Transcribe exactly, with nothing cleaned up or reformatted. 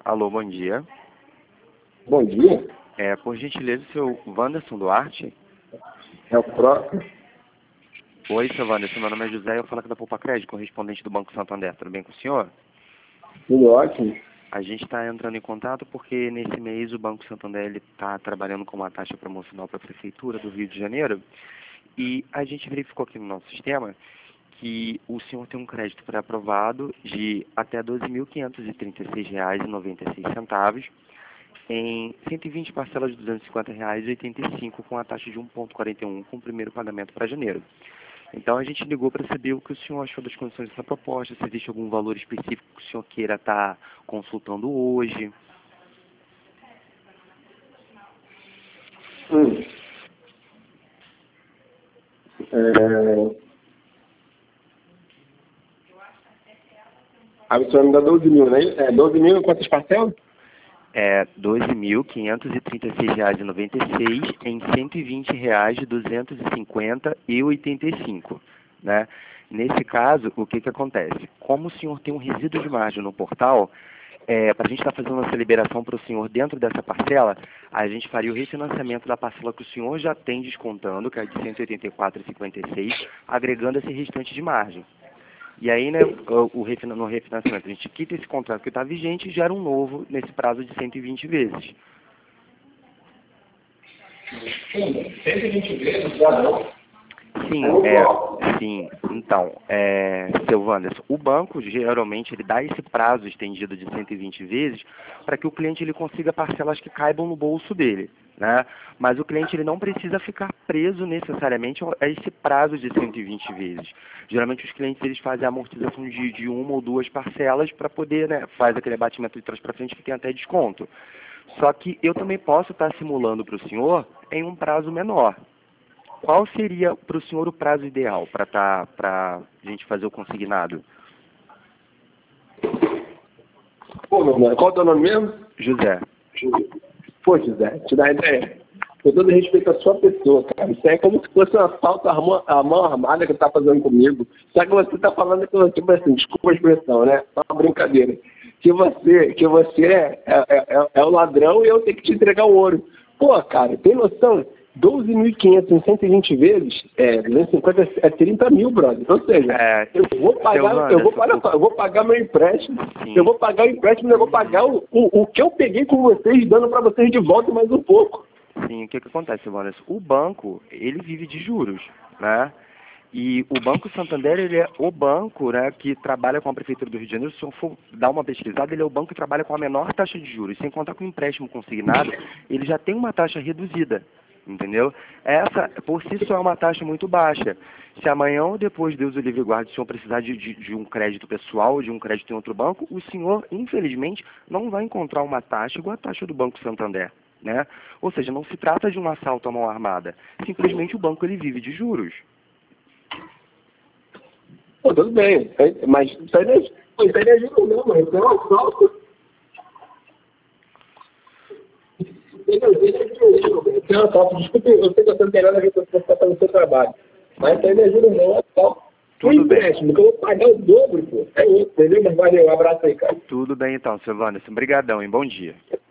Alô, bom dia. Bom dia. É, por gentileza, o seu Wanderson Duarte? É o próprio. Oi, seu Wanderson, meu nome é José, eu falo aqui da Poupa Crédito, correspondente do Banco Santander. Tudo bem com o senhor? Tudo ótimo. A gente está entrando em contato porque nesse mês o Banco Santander está trabalhando com uma taxa promocional para a Prefeitura do Rio de Janeiro e a gente verificou aqui no nosso sistema que o senhor tem um crédito pré-aprovado de até doze mil quinhentos e trinta e seis reais e noventa e seis centavos em cento e vinte parcelas de duzentos e cinquenta reais e oitenta e cinco com a taxa de um vírgula quarenta e um com o primeiro pagamento para janeiro. Então a gente ligou para saber o que o senhor achou das condições dessa proposta, se existe algum valor específico que o senhor queira estar consultando hoje. Hum. É... A senhora me dá doze mil, né? É doze mil em quantas parcelas? É doze mil quinhentos e trinta e seis reais e noventa e seis em cento e vinte reais de duzentos e cinquenta e oitenta e cinco, né? Nesse caso, o que que acontece? Como o senhor tem um resíduo de margem no portal, é, para a gente estar fazendo essa liberação para o senhor dentro dessa parcela, a gente faria o refinanciamento da parcela que o senhor já tem descontando, que é de cento e oitenta e quatro reais e cinquenta e seis, agregando esse restante de margem. E aí, né, o, o refina, no refinanciamento, a gente quita esse contrato que está vigente e gera um novo nesse prazo de cento e vinte vezes. Sim, cento e vinte vezes já não. Sim, é, sim. Então, é, seu Wanderson, o banco geralmente ele dá esse prazo estendido de cento e vinte vezes para que o cliente ele consiga parcelas que caibam no bolso dele, né? Mas o cliente ele não precisa ficar preso necessariamente a esse prazo de cento e vinte vezes. Geralmente os clientes eles fazem a amortização de, de uma ou duas parcelas para poder, né, faz aquele abatimento de trás para frente que tem até desconto. Só que eu também posso estar simulando para o senhor em um prazo menor. Qual seria para o senhor o prazo ideal para tá, para a gente fazer o consignado? Pô, meu irmão, qual é o teu nome mesmo? José. Pô, José, te dá ideia. Com todo respeito à sua pessoa, cara. Isso aí é como se fosse um assalto à mão, à mão armada que tá fazendo comigo. Só que você tá falando que, tipo assim, desculpa a expressão, né? É uma brincadeira. Que você, que você é, é, é, é o ladrão e eu tenho que te entregar o ouro. Pô, cara, tem noção? doze mil e quinhentos em cento e vinte vezes, é, duzentos e cinquenta é trinta mil, brother. Ou seja, É, eu vou pagar, eu vou pagar, eu vou pagar meu empréstimo, Sim. eu vou pagar o empréstimo, eu vou pagar o, o, o que eu peguei com vocês, dando para vocês de volta mais um pouco. Sim, o que que acontece, Wanderson? O banco, ele vive de juros, né? E o Banco Santander, ele é o banco, né, que trabalha com a Prefeitura do Rio de Janeiro. Se eu for dar uma pesquisada, ele é o banco que trabalha com a menor taxa de juros. Sem contar com o empréstimo consignado, ele já tem uma taxa reduzida, entendeu? Essa, por si só, é uma taxa muito baixa. Se amanhã ou depois, Deus o livre e guarde, o senhor precisar de, de, de um crédito pessoal ou de um crédito em outro banco, o senhor, infelizmente, não vai encontrar uma taxa igual a taxa do Banco Santander, né? Ou seja, não se trata de um assalto à mão armada. Simplesmente o banco, ele vive de juros. Pô, tudo bem, mas isso aí não é, isso aí não é juro não, mano. Isso é um assalto. Isso é um assalto. Desculpe, eu sei que eu estou querendo a gente está fazendo o seu trabalho. Mas isso aí não é juro não, é um assalto. Tudo o bem. empréstimo, que eu vou pagar o dobro, pô. É isso, entendeu? Mas valeu, um abraço aí, cara. Tudo bem então, seu Wanderson. Obrigadão, hein? Bom dia.